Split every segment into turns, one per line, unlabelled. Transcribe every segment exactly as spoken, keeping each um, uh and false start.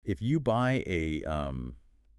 If you buy a um,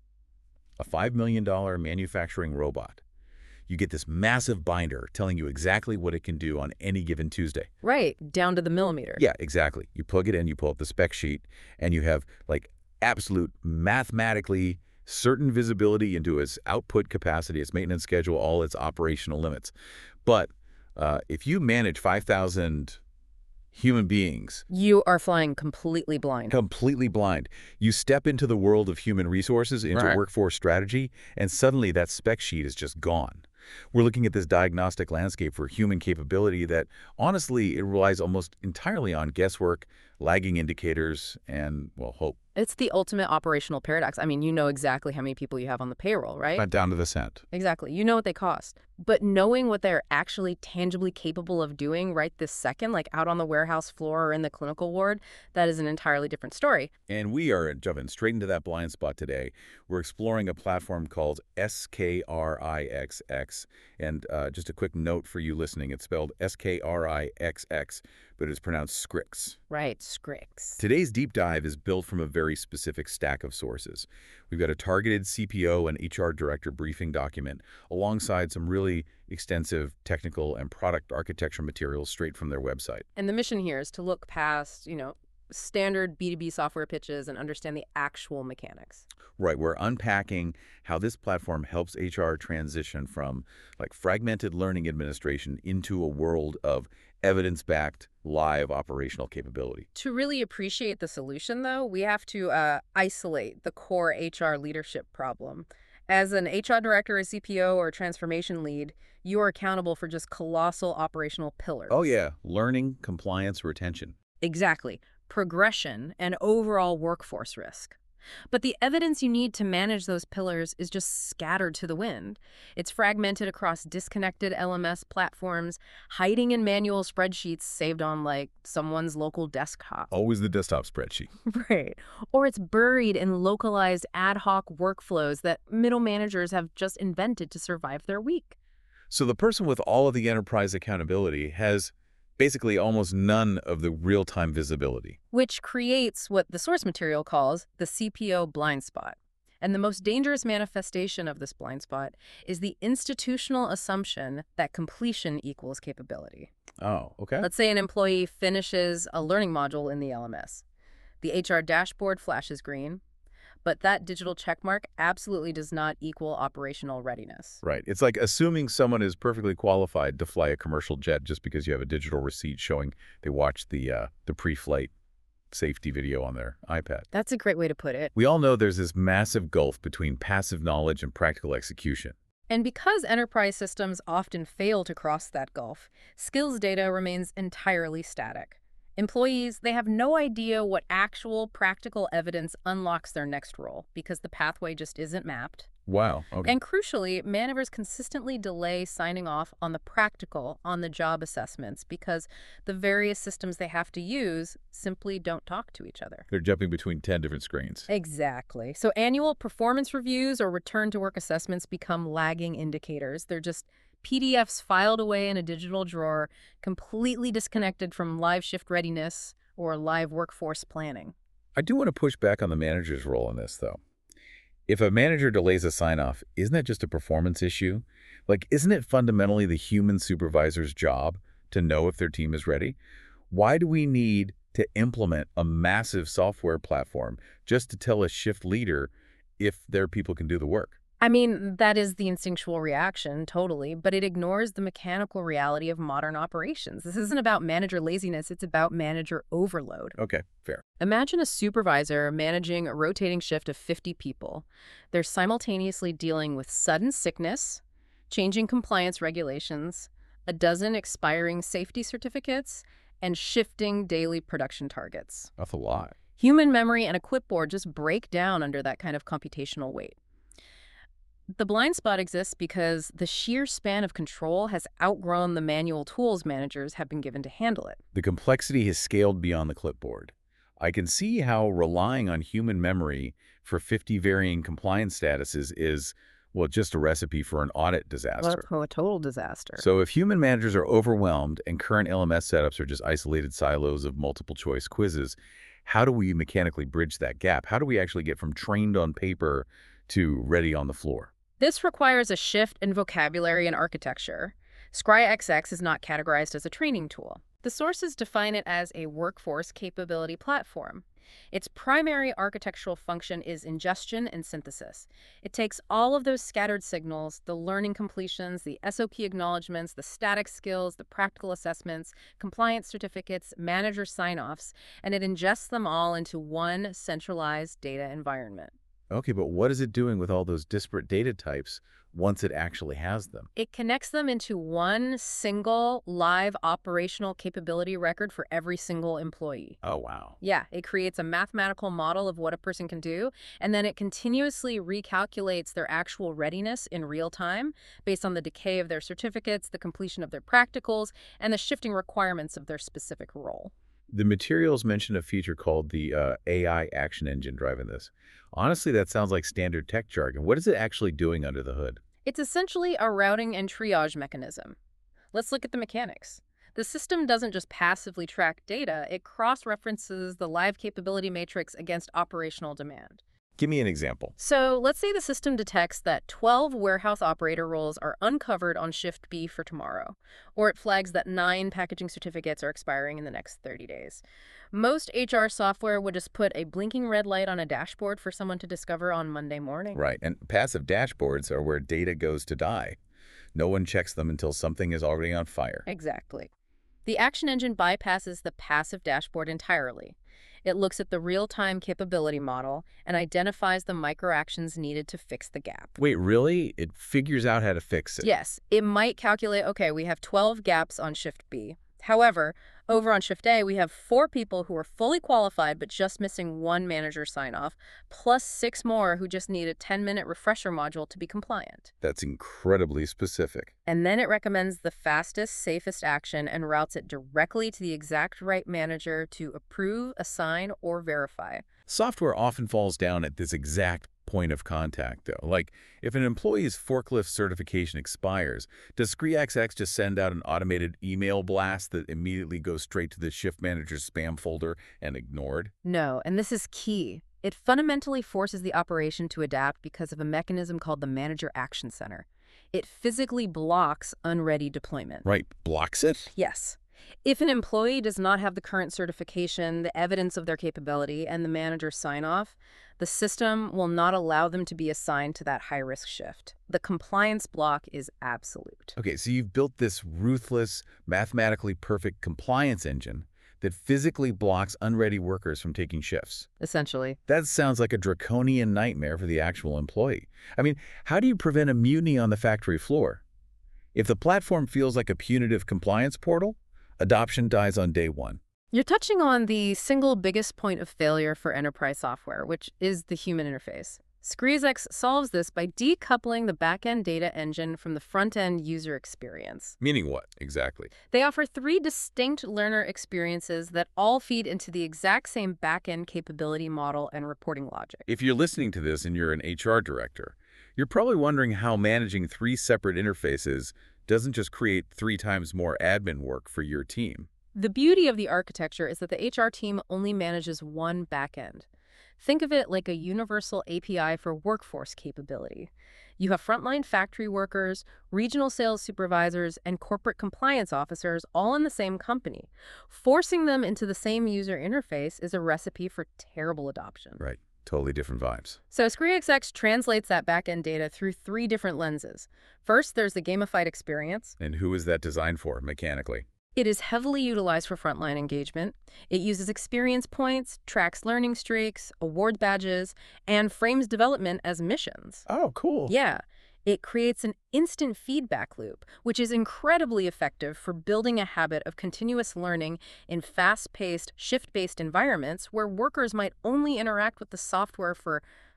a five million dollar manufacturing robot, you get this massive binder telling you exactly what it can do on any given Tuesday.
Right, down to the millimeter.
Yeah, exactly. You plug it in, you pull up the spec sheet, and you have like absolute mathematically certain visibility into its output capacity, its maintenance schedule, all its operational limits. But uh, if you manage five thousand human beings,
You are flying completely blind.
completely blind, you step into the world of human resources, into
Right.
workforce strategy, and suddenly that spec sheet is just gone. We're looking at this diagnostic landscape for human capability that, honestly, it relies almost entirely on guesswork, lagging indicators, and, well, hope.
It's the ultimate operational paradox. I mean, you know exactly how many people you have on the payroll, right?
Not down to the cent.
Exactly. You know what they cost. But knowing what they're actually tangibly capable of doing right this second, like out on the warehouse floor or in the clinical ward, that is an entirely different story.
And we are jumping straight into that blind spot today. We're exploring a platform called S K R I X X. And uh, just a quick note for you listening, it's spelled S K R I X X, but it's pronounced Scrix.
Right, Scrix.
Today's deep dive is built from a very specific stack of sources. We've got a targeted C P O and H R director briefing document alongside some really extensive technical and product architecture materials straight from their website.
And the mission here is to look past, you know, standard B two B software pitches and understand the actual mechanics.
Right, we're unpacking how this platform helps H R transition from like fragmented learning administration into a world of evidence-backed live operational capability.
To really appreciate the solution, though, we have to uh, isolate the core H R leadership problem. As an H R director, a C P O, or transformation lead, you are accountable for just colossal operational pillars.
Oh yeah, learning, compliance, retention.
Exactly. Progression and overall workforce risk. But the evidence you need to manage those pillars is just scattered to the wind. It's fragmented across disconnected L M S platforms, hiding in manual spreadsheets saved on, like, someone's local desktop.
Always the desktop spreadsheet.
Right. Or it's buried in localized ad hoc workflows that middle managers have just invented to survive their week.
So the person with all of the enterprise accountability has basically almost none of the real-time visibility.
Which creates what the source material calls the C P O blind spot. And the most dangerous manifestation of this blind spot is the institutional assumption that completion equals capability.
Oh, okay.
Let's say an employee finishes a learning module in the L M S. The H R dashboard flashes green, but that digital checkmark absolutely does not equal operational readiness.
Right. It's like assuming someone is perfectly qualified to fly a commercial jet just because you have a digital receipt showing they watched the uh, the pre-flight safety video on their iPad.
That's a great way to put it.
We all know there's this massive gulf between passive knowledge and practical execution.
And because enterprise systems often fail to cross that gulf, skills data remains entirely static. Employees, they have no idea what actual practical evidence unlocks their next role because the pathway just isn't mapped.
Wow. Okay.
And crucially, managers consistently delay signing off on the practical, on-the-job assessments because the various systems they have to use simply don't talk to each other.
They're jumping between ten different screens.
Exactly. So annual performance reviews or return-to-work assessments become lagging indicators. They're just P D Fs filed away in a digital drawer, completely disconnected from live shift readiness or live workforce planning.
I do want to push back on the manager's role in this, though. If a manager delays a sign-off, isn't that just a performance issue? Like, isn't it fundamentally the human supervisor's job to know if their team is ready? Why do we need to implement a massive software platform just to tell a shift leader if their people can do the work?
I mean, that is the instinctual reaction, totally, but it ignores the mechanical reality of modern operations. This isn't about manager laziness, it's about manager overload.
Okay, fair.
Imagine a supervisor managing a rotating shift of fifty people. They're simultaneously dealing with sudden sickness, changing compliance regulations, a dozen expiring safety certificates, and shifting daily production targets.
That's a lot.
Human memory and a clipboard just break down under that kind of computational weight. The blind spot exists because the sheer span of control has outgrown the manual tools managers have been given to handle it.
The complexity has scaled beyond the clipboard. I can see how relying on human memory for fifty varying compliance statuses is, well, just a recipe for an audit disaster.
Well, a total disaster.
So if human managers are overwhelmed and current L M S setups are just isolated silos of multiple choice quizzes, how do we mechanically bridge that gap? How do we actually get from trained on paper to ready on the floor?
This requires a shift in vocabulary and architecture. ScryXX is not categorized as a training tool. The sources define it as a workforce capability platform. Its primary architectural function is ingestion and synthesis. It takes all of those scattered signals, the learning completions, the S O P acknowledgments, the static skills, the practical assessments, compliance certificates, manager sign-offs, and it ingests them all into one centralized data environment.
Okay, but what is it doing with all those disparate data types once it actually has them?
It connects them into one single live operational capability record for every single employee.
Oh, wow.
Yeah, it creates a mathematical model of what a person can do, and then it continuously recalculates their actual readiness in real time based on the decay of their certificates, the completion of their practicals, and the shifting requirements of their specific role.
The materials mention a feature called the uh, A I Action Engine driving this. Honestly, that sounds like standard tech jargon. What is it actually doing under the hood?
It's essentially a routing and triage mechanism. Let's look at the mechanics. The system doesn't just passively track data, it cross-references the live capability matrix against operational demand.
Give me an example.
So let's say the system detects that twelve warehouse operator roles are uncovered on Shift B for tomorrow, or it flags that nine packaging certificates are expiring in the next thirty days. Most H R software would just put a blinking red light on a dashboard for someone to discover on Monday morning.
Right, and passive dashboards are where data goes to die. No one checks them until something is already on fire.
Exactly. The Action Engine bypasses the passive dashboard entirely. It looks at the real-time capability model and identifies the microactions needed to fix the gap.
Wait, really? It figures out how to fix it?
Yes, it might calculate, okay, we have twelve gaps on Shift B. However, over on Shift A, we have four people who are fully qualified but just missing one manager sign-off, plus six more who just need a ten-minute refresher module to be compliant.
That's incredibly specific.
And then it recommends the fastest, safest action and routes it directly to the exact right manager to approve, assign, or verify.
Software often falls down at this exact point of contact, though. Like, if an employee's forklift certification expires, does ScryXX just send out an automated email blast that immediately goes straight to the shift manager's spam folder and ignored?
No, and this is key. It fundamentally forces the operation to adapt because of a mechanism called the Manager Action Center. It physically blocks unready deployment.
Right, blocks it?
Yes. If an employee does not have the current certification, the evidence of their capability, and the manager's sign-off, the system will not allow them to be assigned to that high-risk shift. The compliance block is absolute.
Okay, so you've built this ruthless, mathematically perfect compliance engine that physically blocks unready workers from taking shifts.
Essentially.
That sounds like a draconian nightmare for the actual employee. I mean, how do you prevent a mutiny on the factory floor? If the platform feels like a punitive compliance portal, adoption dies on day one.
You're touching on the single biggest point of failure for enterprise software, which is the human interface. ScryXX solves this by decoupling the back-end data engine from the front-end user experience.
Meaning what, exactly?
They offer three distinct learner experiences that all feed into the exact same back-end capability model and reporting logic.
If you're listening to this and you're an H R director, you're probably wondering how managing three separate interfaces doesn't just create three times more admin work for your team.
The beauty of the architecture is that the H R team only manages one backend. Think of it like a universal A P I for workforce capability. You have frontline factory workers, regional sales supervisors, and corporate compliance officers all in the same company. Forcing them into the same user interface is a recipe for terrible adoption.
Right. Totally different vibes.
So ScryXX translates that backend data through three different lenses. First, there's the gamified experience.
And who is that designed for, mechanically?
It is heavily utilized for frontline engagement. It uses experience points, tracks learning streaks, award badges, and frames development as missions.
Oh, cool.
Yeah. It creates an instant feedback loop, which is incredibly effective for building a habit of continuous learning in fast-paced, shift-based environments where workers might only interact with the software for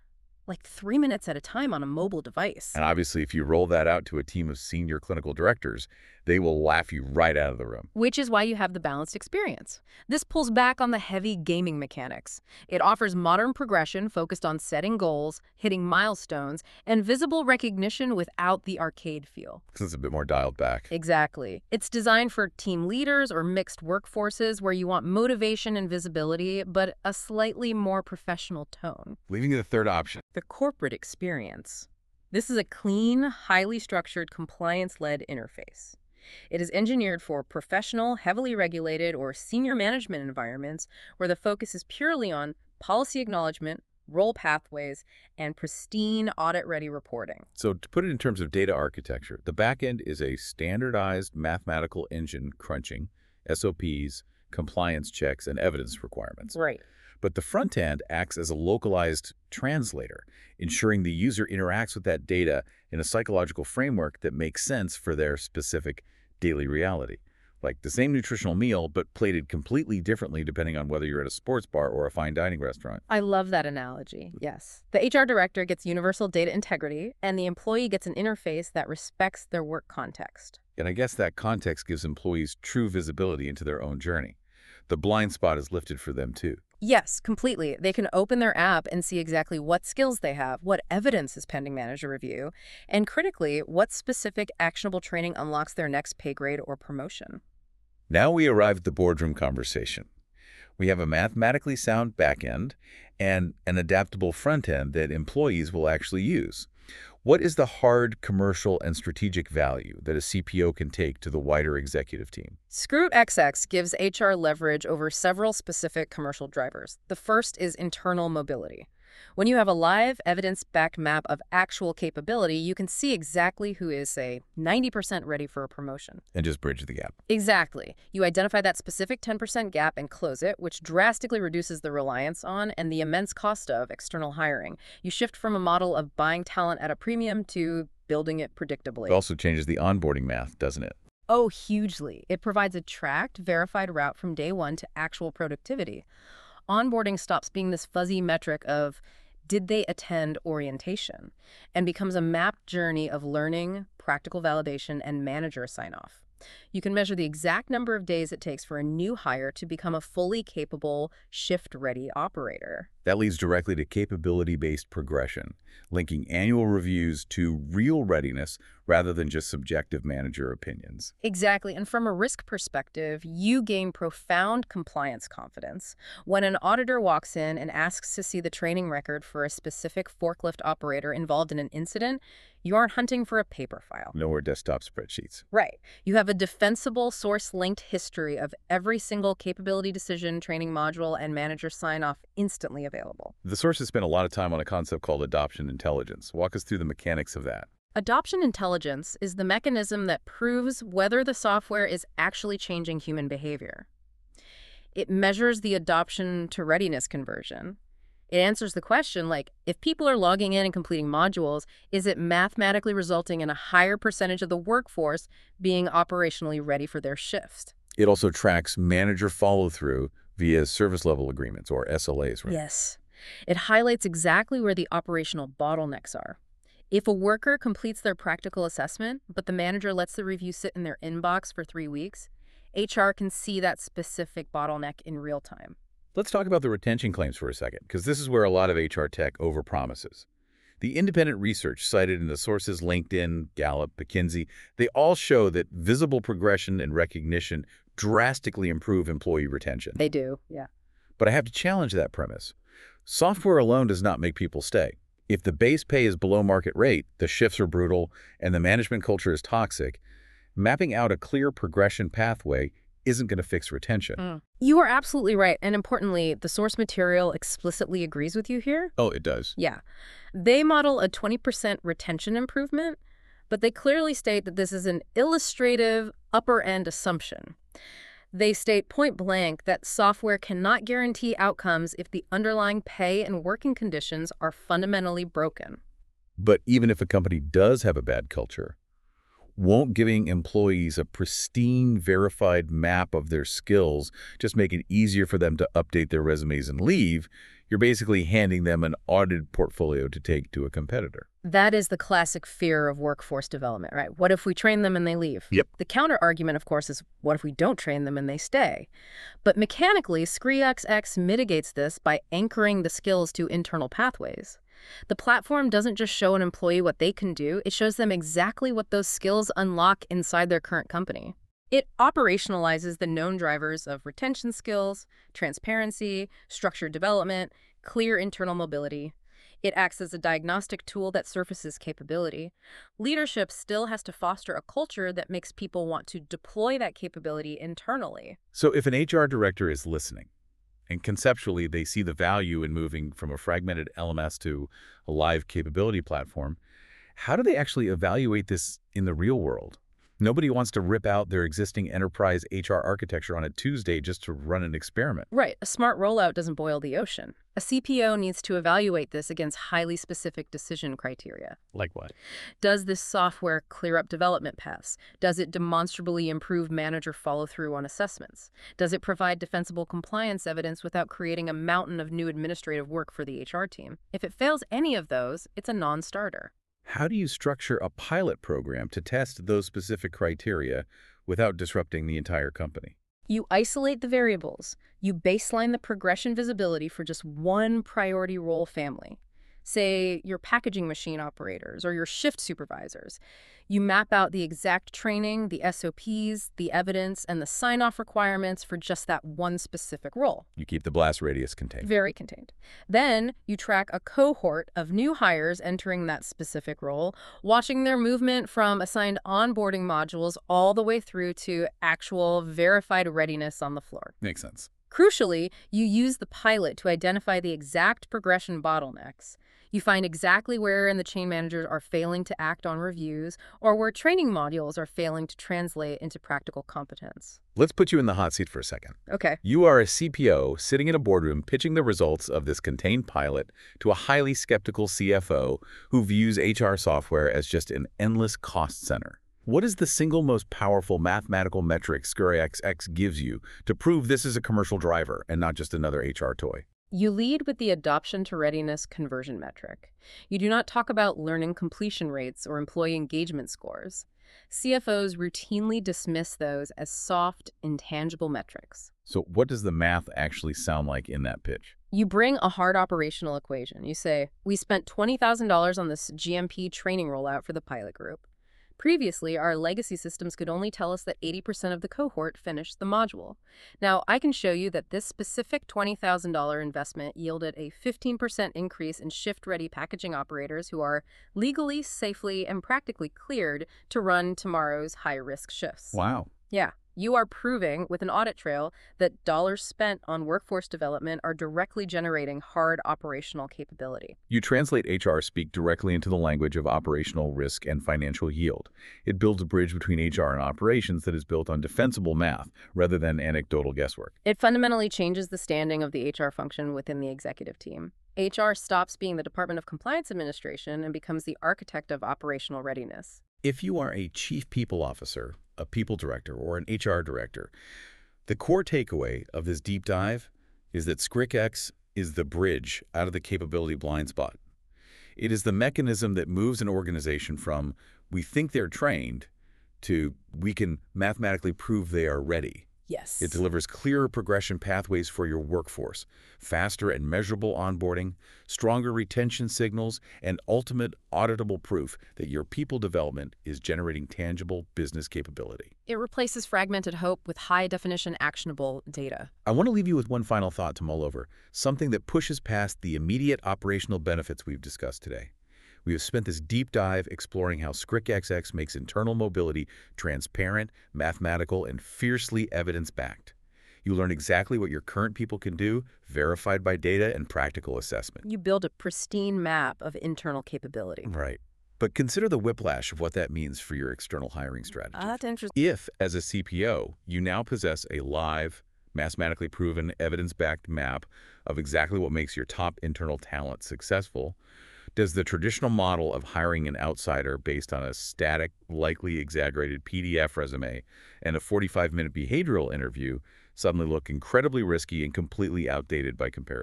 like three minutes at a time on a mobile device.
And obviously, if you roll that out to a team of senior clinical directors, they will laugh you right out of the room.
Which is why you have the balanced experience. This pulls back on the heavy gaming mechanics. It offers modern progression focused on setting goals, hitting milestones, and visible recognition without the arcade feel.
Since it's a bit more dialed back.
Exactly. It's designed for team leaders or mixed workforces where you want motivation and visibility, but a slightly more professional tone.
Leaving you the third option.
The corporate experience. This is a clean, highly structured, compliance-led interface. It is engineered for professional, heavily regulated, or senior management environments where the focus is purely on policy acknowledgement, role pathways, and pristine audit-ready reporting.
So to put it in terms of data architecture, the backend is a standardized mathematical engine crunching S O Ps, compliance checks, and evidence requirements.
Right.
But the front end acts as a localized translator, ensuring the user interacts with that data in a psychological framework that makes sense for their specific daily reality. Like the same nutritional meal, but plated completely differently depending on whether you're at a sports bar or a fine dining restaurant.
I love that analogy, yes. The H R director gets universal data integrity, and the employee gets an interface that respects their work context.
And I guess that context gives employees true visibility into their own journey. The blind spot is lifted for them too.
Yes, completely. They can open their app and see exactly what skills they have, what evidence is pending manager review, and critically, what specific actionable training unlocks their next pay grade or promotion.
Now we arrive at the boardroom conversation. We have a mathematically sound backend and an adaptable front end that employees will actually use. What is the hard commercial and strategic value that a C P O can take to the wider executive team?
ScrewXX gives H R leverage over several specific commercial drivers. The first is internal mobility. When you have a live, evidence-backed map of actual capability, you can see exactly who is, say, ninety percent ready for a promotion.
And just bridge the gap.
Exactly. You identify that specific ten percent gap and close it, which drastically reduces the reliance on and the immense cost of external hiring. You shift from a model of buying talent at a premium to building it predictably.
It also changes the onboarding math, doesn't it?
Oh, hugely. It provides a tracked, verified route from day one to actual productivity. Onboarding stops being this fuzzy metric of did they attend orientation and becomes a mapped journey of learning, practical validation, and manager sign-off. You can measure the exact number of days it takes for a new hire to become a fully capable, shift-ready operator.
That leads directly to capability-based progression, linking annual reviews to real readiness rather than just subjective manager opinions.
Exactly, and from a risk perspective, you gain profound compliance confidence. When an auditor walks in and asks to see the training record for a specific forklift operator involved in an incident, you aren't hunting for a paper file.
No more desktop spreadsheets.
Right. You have a defensible, source-linked history of every single capability decision, training module, and manager sign-off instantly available.
The sources spent a lot of time on a concept called adoption intelligence. Walk us through the mechanics of that.
Adoption intelligence is the mechanism that proves whether the software is actually changing human behavior. It measures the adoption to readiness conversion. It answers the question, like, if people are logging in and completing modules, is it mathematically resulting in a higher percentage of the workforce being operationally ready for their shifts?
It also tracks manager follow-through via service level agreements, or S L As, right?
Yes. It highlights exactly where the operational bottlenecks are. If a worker completes their practical assessment, but the manager lets the review sit in their inbox for three weeks, H R can see that specific bottleneck in real time.
Let's talk about the retention claims for a second, because this is where a lot of H R tech overpromises. The independent research cited in the sources LinkedIn, Gallup, McKinsey, they all show that visible progression and recognition drastically improve employee retention.
They do, yeah.
But I have to challenge that premise. Software alone does not make people stay. If the base pay is below market rate, the shifts are brutal, and the management culture is toxic, mapping out a clear progression pathway isn't going to fix retention.
Mm. You are absolutely right. And importantly, the source material explicitly agrees with you here.
Oh, it does?
Yeah. They model a twenty percent retention improvement, but they clearly state that this is an illustrative upper-end assumption. They state point blank that software cannot guarantee outcomes if the underlying pay and working conditions are fundamentally broken.
But even if a company does have a bad culture, won't giving employees a pristine, verified map of their skills just make it easier for them to update their resumes and leave? You're basically handing them an audited portfolio to take to a competitor.
That is the classic fear of workforce development, right? What if we train them and they leave?
Yep.
The counter argument, of course, is what if we don't train them and they stay? But mechanically, ScreeXX mitigates this by anchoring the skills to internal pathways. The platform doesn't just show an employee what they can do, it shows them exactly what those skills unlock inside their current company. It operationalizes the known drivers of retention skills, transparency, structured development, clear internal mobility. It acts as a diagnostic tool that surfaces capability. Leadership still has to foster a culture that makes people want to deploy that capability internally.
So if an H R director is listening, and conceptually they see the value in moving from a fragmented L M S to a live capability platform, how do they actually evaluate this in the real world? Nobody wants to rip out their existing enterprise H R architecture on a Tuesday just to run an experiment.
Right. A smart rollout doesn't boil the ocean. A C P O needs to evaluate this against highly specific decision criteria.
Like what?
Does this software clear up development paths? Does it demonstrably improve manager follow-through on assessments? Does it provide defensible compliance evidence without creating a mountain of new administrative work for the H R team? If it fails any of those, it's a non-starter.
How do you structure a pilot program to test those specific criteria without disrupting the entire company?
You isolate the variables. You baseline the progression visibility for just one priority role family. Say your packaging machine operators or your shift supervisors. You map out the exact training, the S O Ps, the evidence, and the sign-off requirements for just that one specific role.
You keep the blast radius contained.
Very contained. Then you track a cohort of new hires entering that specific role, watching their movement from assigned onboarding modules all the way through to actual verified readiness on the floor.
Makes sense.
Crucially, you use the pilot to identify the exact progression bottlenecks. You find exactly where in the chain managers are failing to act on reviews or where training modules are failing to translate into practical competence.
Let's put you in the hot seat for a second.
Okay.
You are a C P O sitting in a boardroom pitching the results of this contained pilot to a highly skeptical C F O who views H R software as just an endless cost center. What is the single most powerful mathematical metric ScreeXX gives you to prove this is a commercial driver and not just another H R toy?
You lead with the adoption to readiness conversion metric. You do not talk about learning completion rates or employee engagement scores. C F Os routinely dismiss those as soft, intangible metrics.
So what does the math actually sound like in that pitch?
You bring a hard operational equation. You say, we spent twenty thousand dollars on this G M P training rollout for the pilot group. Previously, our legacy systems could only tell us that eighty percent of the cohort finished the module. Now, I can show you that this specific twenty thousand dollar investment yielded a fifteen percent increase in shift-ready packaging operators who are legally, safely, and practically cleared to run tomorrow's high-risk shifts.
Wow.
Yeah. You are proving with an audit trail that dollars spent on workforce development are directly generating hard operational capability.
You translate H R speak directly into the language of operational risk and financial yield. It builds a bridge between H R and operations that is built on defensible math rather than anecdotal guesswork.
It fundamentally changes the standing of the H R function within the executive team. H R stops being the Department of Compliance Administration and becomes the architect of operational readiness.
If you are a chief people officer, a people director, or an H R director, the core takeaway of this deep dive is that ScreeXX is the bridge out of the capability blind spot. It is the mechanism that moves an organization from we think they're trained to we can mathematically prove they are ready.
Yes.
It delivers clearer progression pathways for your workforce, faster and measurable onboarding, stronger retention signals, and ultimate auditable proof that your people development is generating tangible business capability.
It replaces fragmented hope with high-definition actionable data.
I want to leave you with one final thought to mull over, something that pushes past the immediate operational benefits we've discussed today. We have spent this deep dive exploring how ScreeXX makes internal mobility transparent, mathematical, and fiercely evidence-backed. You learn exactly what your current people can do, verified by data and practical assessment.
You build a pristine map of internal capability.
Right. But consider the whiplash of what that means for your external hiring strategy.
Uh, that's interesting.
If, as a C P O, you now possess a live, mathematically proven, evidence-backed map of exactly what makes your top internal talent successful, does the traditional model of hiring an outsider based on a static, likely exaggerated P D F resume and a forty-five minute behavioral interview suddenly look incredibly risky and completely outdated by comparison?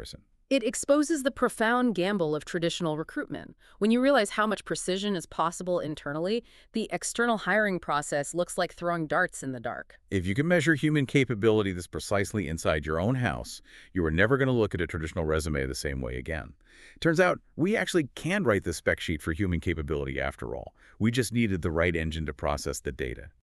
It exposes the profound gamble of traditional recruitment. When you realize how much precision is possible internally, the external hiring process looks like throwing darts in the dark.
If you can measure human capability this precisely inside your own house, you are never going to look at a traditional resume the same way again. Turns out, we actually can write the spec sheet for human capability after all. We just needed the right engine to process the data.